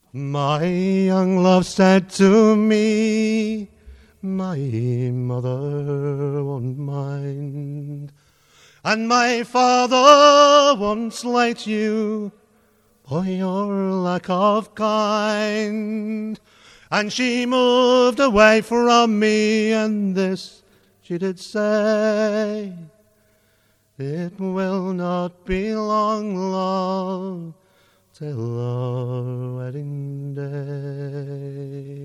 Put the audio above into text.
My young love said to me, my mother won't mind, and my father won't slight you for your lack of kind. And she moved away from me, and this she did say, it will not be long, love, till our wedding day.